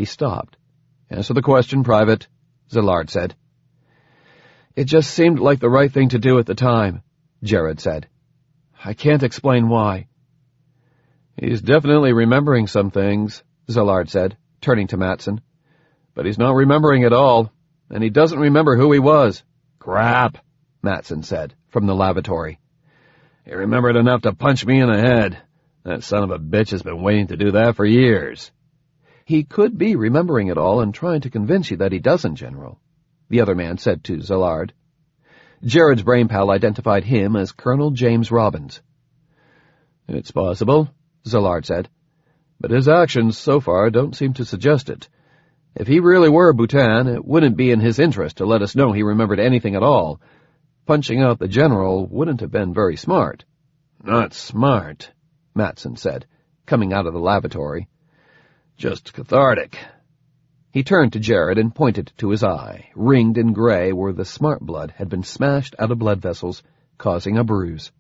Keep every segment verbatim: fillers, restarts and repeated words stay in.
He stopped. "Answer the question, Private," Szilard said. "It just seemed like the right thing to do at the time," Jared said. "I can't explain why." "He's definitely remembering some things," Szilard said, turning to Matson. "But he's not remembering it all, and he doesn't remember who he was." "Crap," Matson said, from the lavatory. "He remembered enough to punch me in the head. That son of a bitch has been waiting to do that for years." "He could be remembering it all and trying to convince you that he doesn't, General," the other man said to Szilard. Jared's brain pal identified him as Colonel James Robbins. "It's possible," Szilard said, "but his actions so far don't seem to suggest it. If he really were Bhutan, it wouldn't be in his interest to let us know he remembered anything at all. Punching out the general wouldn't have been very smart." "Not smart," Matson said, coming out of the lavatory. "Just cathartic." He turned to Jared and pointed to his eye, ringed in gray where the smart blood had been smashed out of blood vessels, causing a bruise.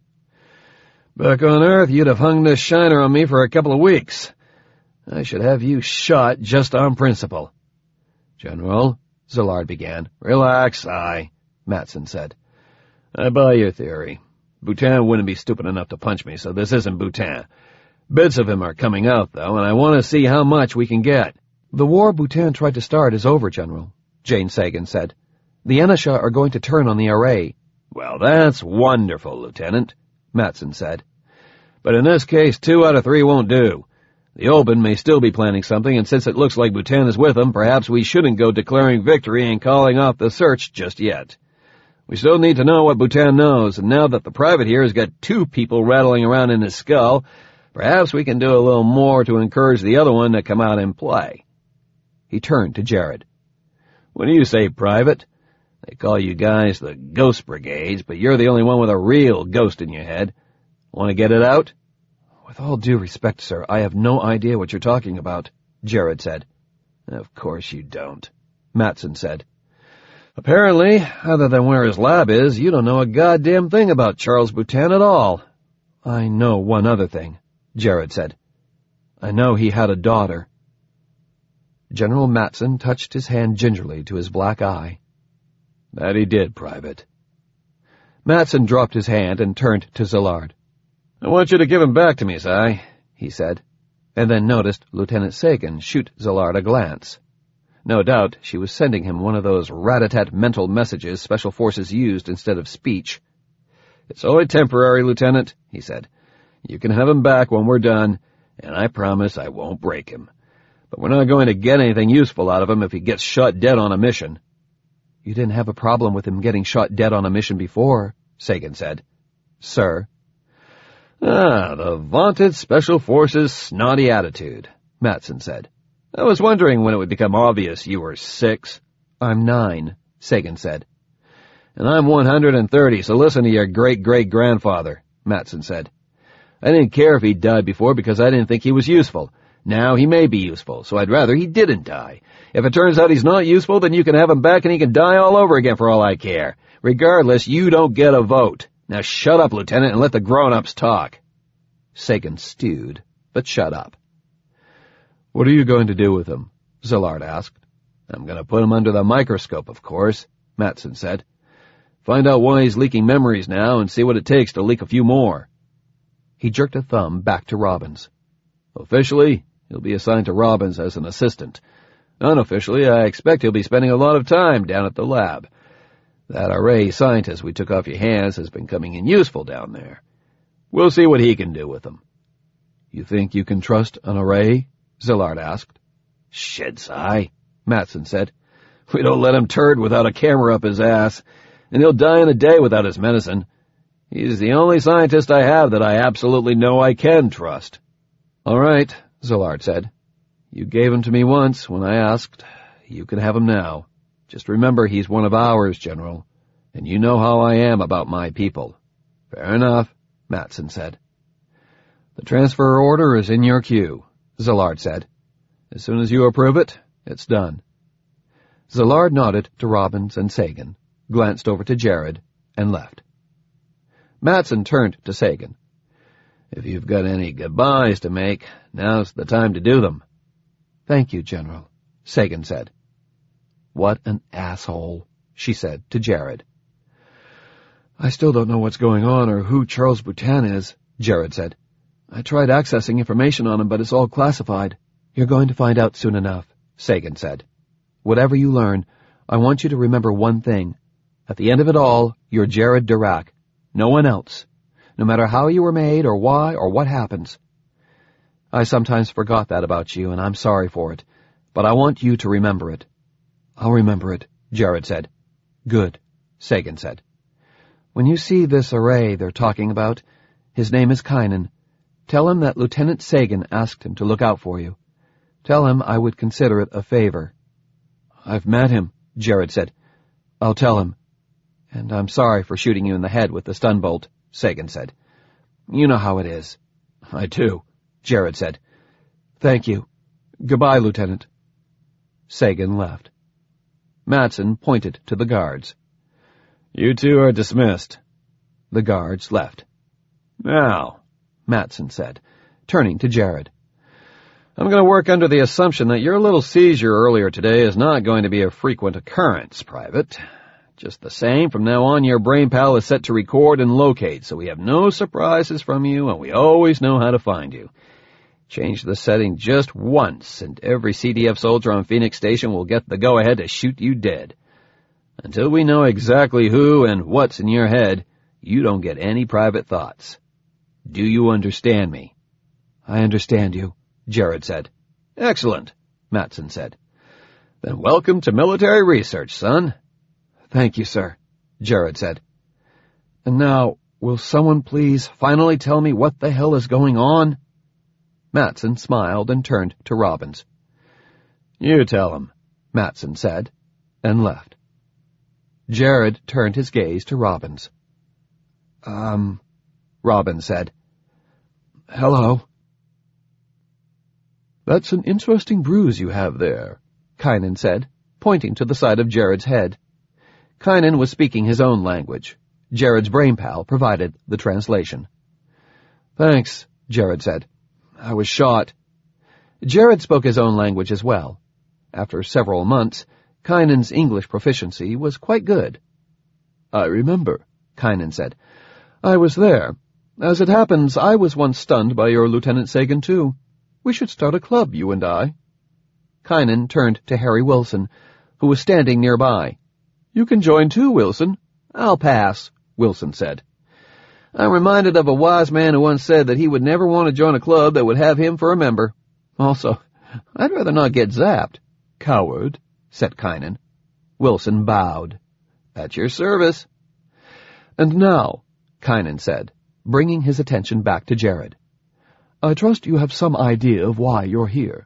"Back on Earth, you'd have hung this shiner on me for a couple of weeks. I should have you shot just on principle." "General," Szilard began. "Relax, I," Matson said. "I buy your theory. Bhutan wouldn't be stupid enough to punch me, so this isn't Bhutan. Bits of him are coming out, though, and I want to see how much we can get." "The war Bhutan tried to start is over, General," Jane Sagan said. "The Enisha are going to turn on the array." "Well, that's wonderful, Lieutenant," Matson said. "But in this case, two out of three won't do. The Oban may still be planning something, and since it looks like Bhutan is with them, perhaps we shouldn't go declaring victory and calling off the search just yet. We still need to know what Bhutan knows, and now that the private here has got two people rattling around in his skull, perhaps we can do a little more to encourage the other one to come out and play." He turned to Jared. "What do you say, Private? They call you guys the Ghost Brigades, but you're the only one with a real ghost in your head. Want to get it out?" "With all due respect, sir, I have no idea what you're talking about," Jared said. "Of course you don't," Matson said. "Apparently, other than where his lab is, you don't know a goddamn thing about Charles Bhutan at all." "I know one other thing," Jared said. "I know he had a daughter." General Matson touched his hand gingerly to his black eye. "That he did, Private." Matson dropped his hand and turned to Szilard. "I want you to give him back to me, Si," he said, and then noticed Lieutenant Sagan shoot Szilard a glance. No doubt she was sending him one of those rat-a-tat mental messages Special Forces used instead of speech. "It's only temporary, Lieutenant," he said. "You can have him back when we're done, and I promise I won't break him. But we're not going to get anything useful out of him if he gets shot dead on a mission." "You didn't have a problem with him getting shot dead on a mission before," Sagan said. "Sir." "Ah, the vaunted Special Forces snotty attitude," Matson said. "I was wondering when it would become obvious you were six." "I'm nine," Sagan said. "And I'm one hundred and thirty, so listen to your great-great-grandfather," Matson said. "I didn't care if he died before because I didn't think he was useful. Now he may be useful, so I'd rather he didn't die. If it turns out he's not useful, then you can have him back and he can die all over again for all I care. Regardless, you don't get a vote. Now shut up, Lieutenant, and let the grown-ups talk." Sagan stewed, but shut up. "What are you going to do with him?" Szilard asked. "I'm going to put him under the microscope, of course," Matson said. "Find out why he's leaking memories now and see what it takes to leak a few more." He jerked a thumb back to Robbins. "Officially, he'll be assigned to Robbins as an assistant. Unofficially, I expect he'll be spending a lot of time down at the lab. That array scientist we took off your hands has been coming in useful down there. We'll see what he can do with them." "You think you can trust an array?" Szilard asked. "Shit, Si," Matson said. "We don't let him turd without a camera up his ass, and he'll die in a day without his medicine. He's the only scientist I have that I absolutely know I can trust." "All right," Szilard said. "You gave him to me once when I asked. You can have him now. Just remember he's one of ours, General, and you know how I am about my people." "Fair enough," Matson said. "The transfer order is in your queue," Szilard said. "As soon as you approve it, it's done." Szilard nodded to Robbins and Sagan, glanced over to Jared, and left. Matson turned to Sagan. "If you've got any goodbyes to make, now's the time to do them." "Thank you, General," Sagan said. What an asshole, she said to Jared. I still don't know what's going on or who Charles Boutin is, Jared said. I tried accessing information on him, but it's all classified. You're going to find out soon enough, Sagan said. Whatever you learn, I want you to remember one thing. At the end of it all, you're Jared Dirac, no one else, no matter how you were made or why or what happens. I sometimes forgot that about you, and I'm sorry for it, but I want you to remember it. I'll remember it, Jared said. Good, Sagan said. When you see this array they're talking about, his name is Kynan. Tell him that Lieutenant Sagan asked him to look out for you. Tell him I would consider it a favor. I've met him, Jared said. I'll tell him. And I'm sorry for shooting you in the head with the stun bolt, Sagan said. You know how it is. I do, Jared said. Thank you. Goodbye, Lieutenant. Sagan left. Matson pointed to the guards. You two are dismissed. The guards left. Now, Matson said, turning to Jared. I'm going to work under the assumption that your little seizure earlier today is not going to be a frequent occurrence, Private. Just the same, from now on your brain pal is set to record and locate, so we have no surprises from you and we always know how to find you. Change the setting just once, and every C D F soldier on Phoenix Station will get the go-ahead to shoot you dead. Until we know exactly who and what's in your head, you don't get any private thoughts. Do you understand me? I understand you, Jared said. Excellent, Matson said. Then welcome to military research, son. Thank you, sir, Jared said. And now, will someone please finally tell me what the hell is going on? Matson smiled and turned to Robbins. You tell him, Matson said, and left. Jared turned his gaze to Robbins. Um, Robbins said. Hello. That's an interesting bruise you have there, Kynan said, pointing to the side of Jared's head. Kynan was speaking his own language. Jared's brain pal provided the translation. Thanks, Jared said. I was shot. Jared spoke his own language as well. After several months, Kynan's English proficiency was quite good. I remember, Kynan said. I was there. As it happens, I was once stunned by your Lieutenant Sagan, too. We should start a club, you and I. Kynan turned to Harry Wilson, who was standing nearby. You can join too, Wilson. I'll pass, Wilson said. I'm reminded of a wise man who once said that he would never want to join a club that would have him for a member. Also, I'd rather not get zapped. Coward, said Kynan. Wilson bowed. At your service. And now, Kynan said, bringing his attention back to Jared. I trust you have some idea of why you're here.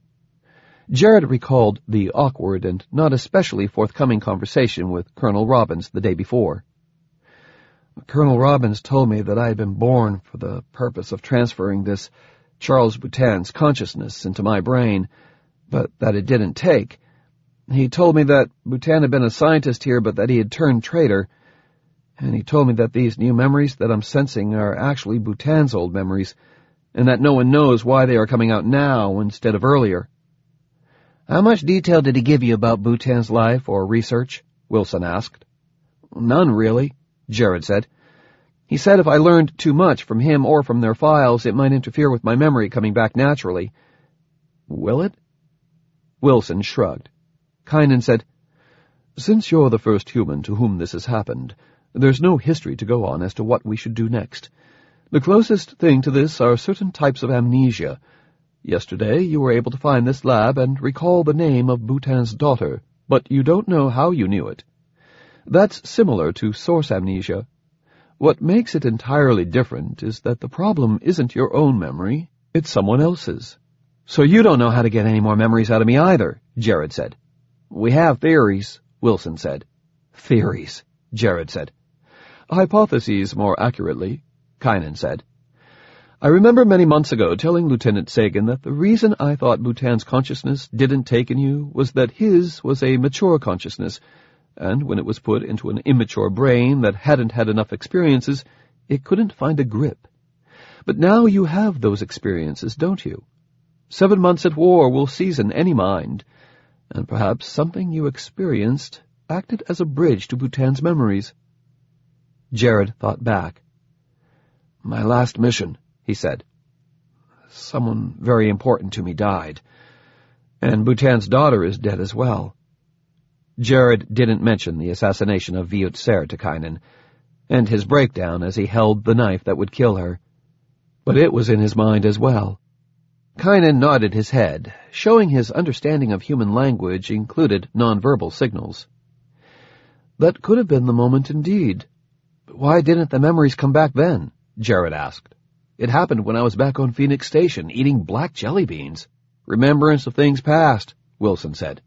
Jared recalled the awkward and not especially forthcoming conversation with Colonel Robbins the day before. Colonel Robbins told me that I had been born for the purpose of transferring this Charles Boutin's consciousness into my brain, but that it didn't take. He told me that Boutin had been a scientist here, but that he had turned traitor, and he told me that these new memories that I'm sensing are actually Boutin's old memories, and that no one knows why they are coming out now instead of earlier. How much detail did he give you about Boutin's life or research? Wilson asked. None, really, Jared said. He said if I learned too much from him or from their files, it might interfere with my memory coming back naturally. Will it? Wilson shrugged. Kynan said, Since you're the first human to whom this has happened, there's no history to go on as to what we should do next. The closest thing to this are certain types of amnesia. Yesterday you were able to find this lab and recall the name of Boutin's daughter, but you don't know how you knew it. That's similar to source amnesia. What makes it entirely different is that the problem isn't your own memory, it's someone else's. So you don't know how to get any more memories out of me either, Jared said. We have theories, Wilson said. Theories, Jared said. Hypotheses, more accurately, Kynan said. I remember many months ago telling Lieutenant Sagan that the reason I thought Boutin's consciousness didn't take in you was that his was a mature consciousness, and when it was put into an immature brain that hadn't had enough experiences, it couldn't find a grip. But now you have those experiences, don't you? Seven months at war will season any mind, and perhaps something you experienced acted as a bridge to Bhutan's memories. Jared thought back. My last mission, he said. Someone very important to me died, and Bhutan's daughter is dead as well. Jared didn't mention the assassination of Viut Ser to Kynan, and his breakdown as he held the knife that would kill her, but it was in his mind as well. Kynan nodded his head, showing his understanding of human language included nonverbal signals. That could have been the moment indeed. But why didn't the memories come back then? Jared asked. It happened when I was back on Phoenix Station, eating black jelly beans. Remembrance of things past, Wilson said.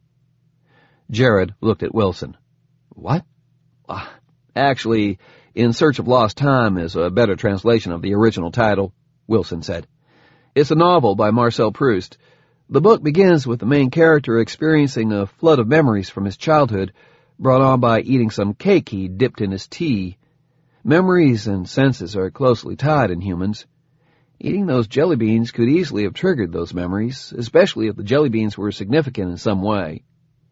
Jared looked at Wilson. What? Uh, actually, In Search of Lost Time is a better translation of the original title, Wilson said. It's a novel by Marcel Proust. The book begins with the main character experiencing a flood of memories from his childhood, brought on by eating some cake he dipped in his tea. Memories and senses are closely tied in humans. Eating those jelly beans could easily have triggered those memories, especially if the jelly beans were significant in some way.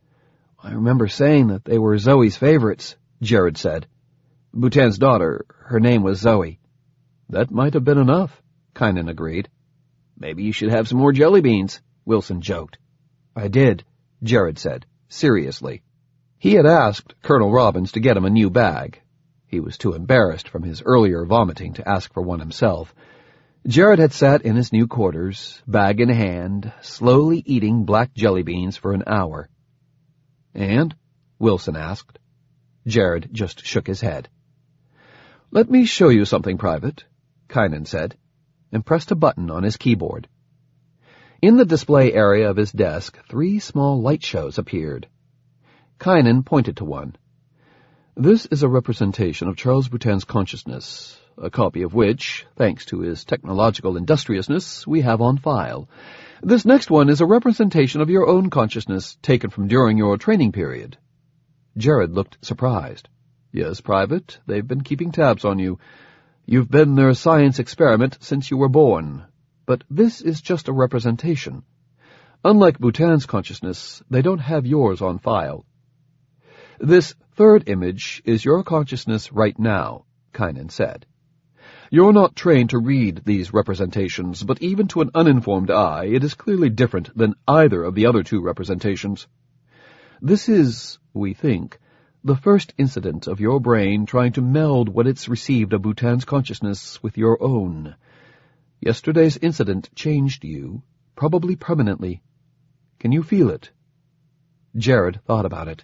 I remember saying that they were Zoe's favorites, Jared said. Bhutan's daughter, her name was Zoe. That might have been enough, Kynan agreed. Maybe you should have some more jelly beans, Wilson joked. I did, Jared said, seriously. He had asked Colonel Robbins to get him a new bag. He was too embarrassed from his earlier vomiting to ask for one himself. Jared had sat in his new quarters, bag in hand, slowly eating black jelly beans for an hour. And? Wilson asked. Jared just shook his head. Let me show you something private, Kynan said, and pressed a button on his keyboard. In the display area of his desk, three small light shows appeared. Kynan pointed to one. This is a representation of Charles Bhutan's consciousness, a copy of which, thanks to his technological industriousness, we have on file. This next one is a representation of your own consciousness, taken from during your training period. Jared looked surprised. Yes, Private, they've been keeping tabs on you. You've been their science experiment since you were born. But this is just a representation. Unlike Bhutan's consciousness, they don't have yours on file. This third image is your consciousness right now, Kynan said. You're not trained to read these representations, but even to an uninformed eye, it is clearly different than either of the other two representations. This is, we think, the first incident of your brain trying to meld what it's received of Bhutan's consciousness with your own. Yesterday's incident changed you, probably permanently. Can you feel it? Jared thought about it.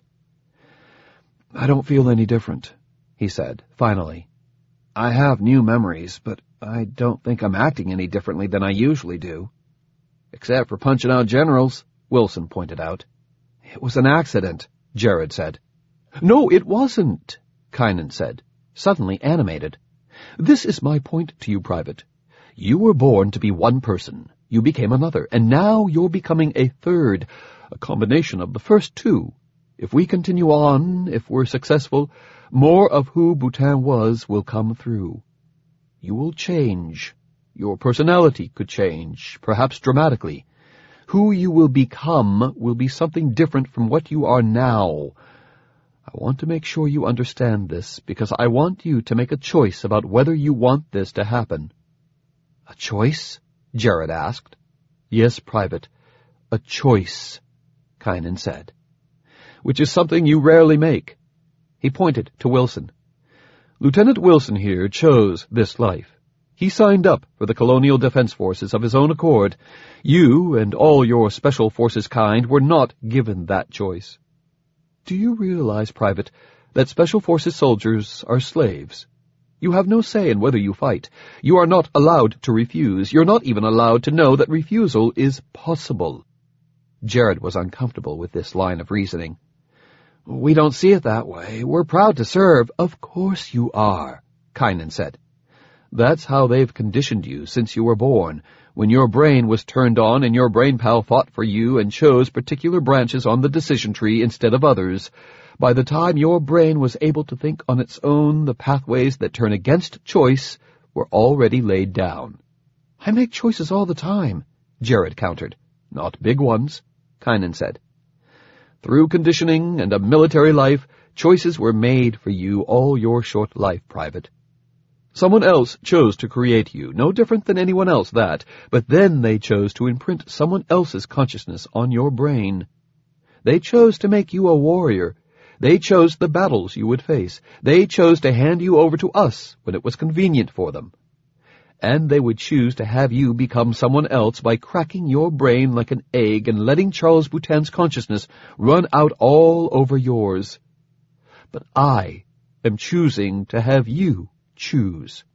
I don't feel any different, he said, finally. I have new memories, but I don't think I'm acting any differently than I usually do. Except for punching out generals, Wilson pointed out. It was an accident, Jared said. No, it wasn't, Kynan said, suddenly animated. This is my point to you, Private. You were born to be one person. You became another, and now you're becoming a third, a combination of the first two. If we continue on, if we're successful, more of who Bhutan was will come through. You will change. Your personality could change, perhaps dramatically. Who you will become will be something different from what you are now. I want to make sure you understand this, because I want you to make a choice about whether you want this to happen. A choice? Jared asked. Yes, Private. A choice, Kynan said. Which is something you rarely make. He pointed to Wilson. Lieutenant Wilson here chose this life. He signed up for the Colonial Defense Forces of his own accord. You and all your Special Forces kind were not given that choice. Do you realize, Private, that Special Forces soldiers are slaves? You have no say in whether you fight. You are not allowed to refuse. You're not even allowed to know that refusal is possible. Jared was uncomfortable with this line of reasoning. We don't see it that way. We're proud to serve. Of course you are, Kynan said. That's how they've conditioned you since you were born, when your brain was turned on and your brain pal fought for you and chose particular branches on the decision tree instead of others. By the time your brain was able to think on its own, the pathways that turn against choice were already laid down. I make choices all the time, Jared countered. Not big ones, Kynan said. Through conditioning and a military life, choices were made for you all your short life, Private. Someone else chose to create you, no different than anyone else, that, but then they chose to imprint someone else's consciousness on your brain. They chose to make you a warrior. They chose the battles you would face. They chose to hand you over to us when it was convenient for them. And they would choose to have you become someone else by cracking your brain like an egg and letting Charles Boutin's consciousness run out all over yours. But I am choosing to have you choose.